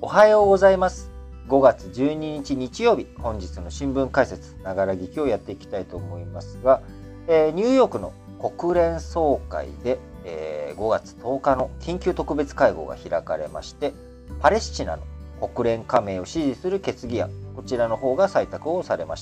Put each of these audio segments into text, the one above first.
おはようございます。5月12日日曜日、本日の新聞解説、ながら聞きをやっていきたいと思いますが、ニューヨークの国連総会で、5月10日の緊急特別会合が開かれまして、パレスチナの国連加盟を支持する決議案、こちらの方が採択をされました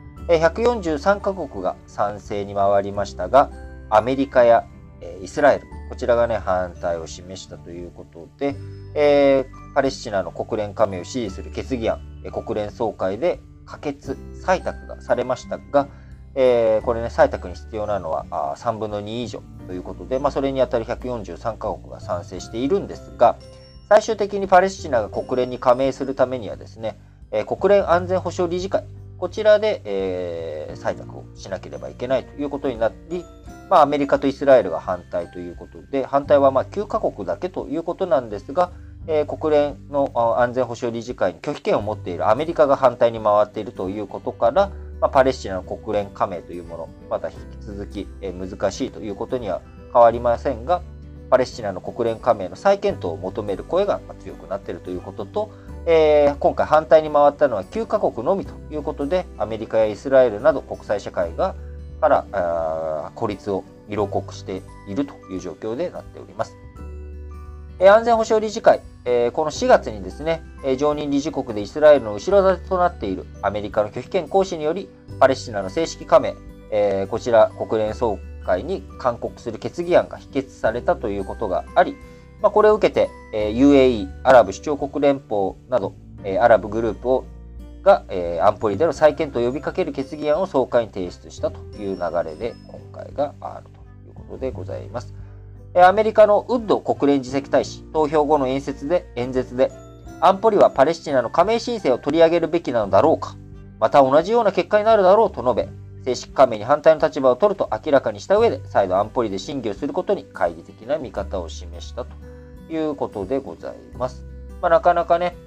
。143カ国が賛成に回りましたが、アメリカやイスラエル、こちらがね、反対を示したということで、パレスチナの国連加盟を支持する決議案、国連総会で可決、採択がされましたが、これね、採択に必要なのは3分の2以上ということで、それにあたる143カ国が賛成しているんですが、最終的にパレスチナが国連に加盟するためにはですね、国連安全保障理事会、こちらで、採択をしなければいけないということになり、アメリカとイスラエルが反対ということで、反対は9カ国だけということなんですが、国連の安全保障理事会に拒否権を持っているアメリカが反対に回っているということから、パレスチナの国連加盟というもの、また引き続き難しいということには変わりませんが、パレスチナの国連加盟の再検討を求める声が強くなっているということと、今回反対に回ったのは9カ国のみということで、アメリカやイスラエルなど国際社会から孤立を色濃くしているという状況でなっております。安全保障理事会、この4月にですね、常任理事国でイスラエルの後ろ盾となっているアメリカの拒否権行使により、パレスチナの正式加盟、こちら国連総会に勧告する決議案が否決されたということがあり、これを受けて UAE、アラブ首長国連邦などアラブグループが安保理での再検討を呼びかける決議案を総会に提出したという流れで今回があるということでございます。アメリカのウッド国連次席大使、投票後の演説で、安保理はパレスチナの加盟申請を取り上げるべきなのだろうか、また同じような結果になるだろうと述べ、正式加盟に反対の立場を取ると明らかにした上で、再度安保理で審議をすることに懐疑的な見方を示したということでございます。なかなかね、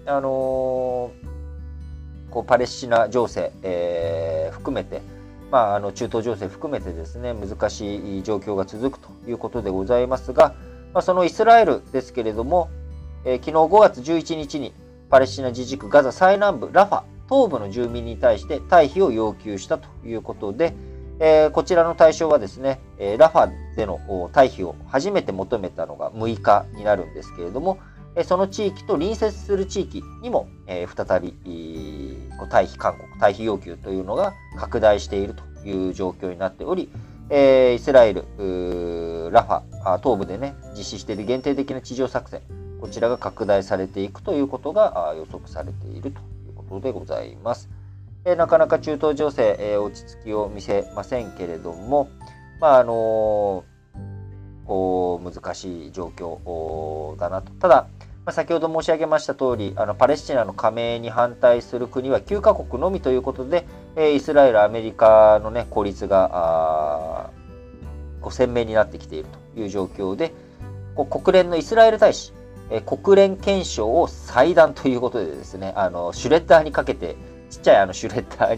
パレスチナ情勢、含めて、中東情勢含めてですね、難しい状況が続くということでございますが、そのイスラエルですけれども、昨日5月11日にパレスチナ自治区ガザ最南部ラファ東部の住民に対して退避を要求したということで、こちらの対象はですね、ラファでの退避を初めて求めたのが6日になるんですけれども、その地域と隣接する地域にも、再び退避勧告、退避要求というのが拡大しているという状況になっており、イスラエル、ラファ東部でね、実施している限定的な地上作戦、こちらが拡大されていくということが予測されているということでございます。なかなか中東情勢、落ち着きを見せませんけれども、難しい状況だなと。ただ、先ほど申し上げました通り、パレスチナの加盟に反対する国は9カ国のみということで、イスラエル、アメリカのね、孤立が鮮明になってきているという状況で、国連のイスラエル大使、国連憲章を裁断ということでですね、シュレッダーにかけて、ちっちゃいシュレッダー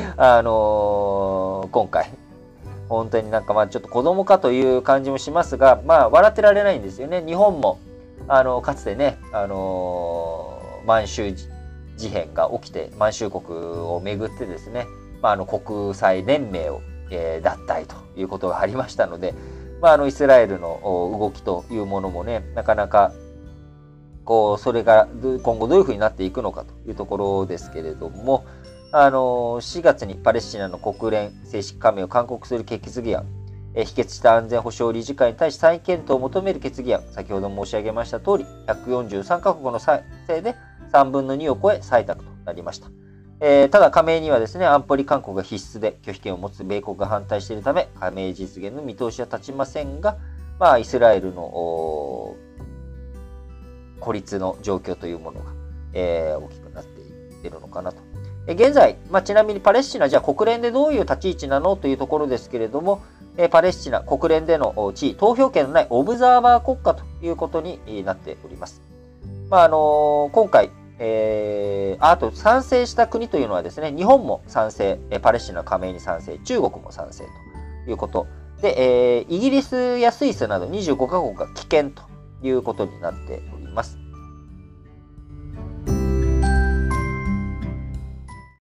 に、今回、本当にちょっと子供かという感じもしますが、笑ってられないんですよね。日本も、かつてね、満州事変が起きて、満州国をめぐってですね、国際連盟を、脱退ということがありましたので、イスラエルの動きというものもね、なかなか、それが今後どういうふうになっていくのかというところですけれども、4月にパレスチナの国連正式加盟を勧告する決議案、否決した安全保障理事会に対し再検討を求める決議案、先ほど申し上げました通り、143カ国の賛成で3分の2を超え採択となりました。ただ加盟にはですね、安保理勧告が必須で拒否権を持つ米国が反対しているため、加盟実現の見通しは立ちませんが、イスラエルの孤立の状況というものが、大きくなっていっているのかなと。現在、ちなみにパレスチナ、じゃあ国連でどういう立ち位置なのというところですけれども、パレスチナ、国連での地位、投票権のないオブザーバー国家ということになっております。今回、あと賛成した国というのはですね、日本も賛成、パレスチナ加盟に賛成、中国も賛成ということ。で、イギリスやスイスなど25カ国が棄権ということになっております。